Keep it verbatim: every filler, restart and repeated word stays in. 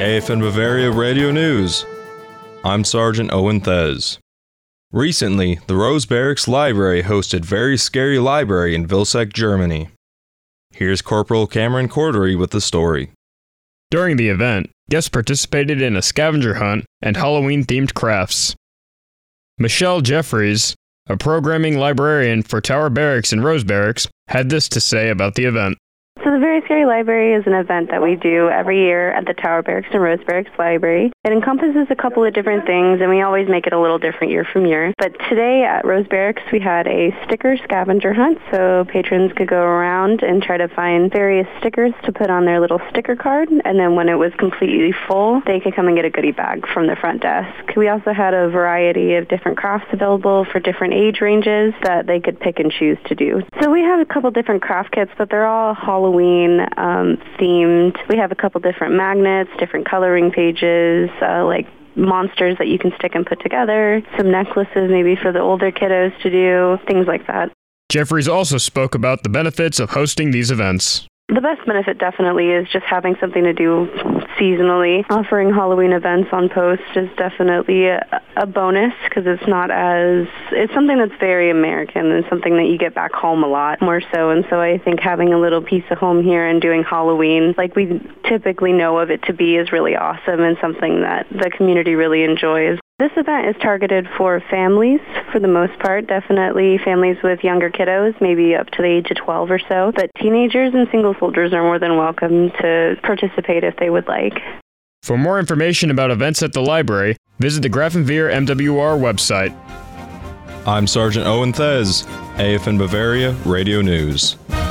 A F N Bavaria Radio News. I'm Sergeant Owen Thez. Recently, the Rose Barracks Library hosted Very Scary Library in Vilseck, Germany. Here's Corporal Cameron Cordery with the story. During the event, guests participated in a scavenger hunt and Halloween-themed crafts. Michelle Jeffries, a programming librarian for Tower Barracks and Rose Barracks, had this to say about the event. So the Very Scary Library is an event that we do every year at the Tower Barracks and Rose Barracks Library. It encompasses a couple of different things, and we always make it a little different year from year. But today at Rose Barracks, we had a sticker scavenger hunt, so patrons could go around and try to find various stickers to put on their little sticker card, and then when it was completely full, they could come and get a goodie bag from the front desk. We also had a variety of different crafts available for different age ranges that they could pick and choose to do. So we have a couple different craft kits, but they're all Halloween um, themed. We have a couple different magnets, different coloring pages, uh, like monsters that you can stick and put together, some necklaces maybe for the older kiddos to do, things like that. Jeffries also spoke about the benefits of hosting these events. The best benefit definitely is just having something to do seasonally. Offering Halloween events on post is definitely a, a bonus because it's not as, it's something that's very American and something that you get back home a lot more so. And so I think having a little piece of home here and doing Halloween like we typically know of it to be is really awesome and something that the community really enjoys. This event is targeted for families for the most part, definitely families with younger kiddos, maybe up to the age of twelve or so, but teenagers and single soldiers are more than welcome to participate if they would like. For more information about events at the library, visit the Grafenwehr M W R website. I'm Sergeant Owen Thez, A F N Bavaria Radio News.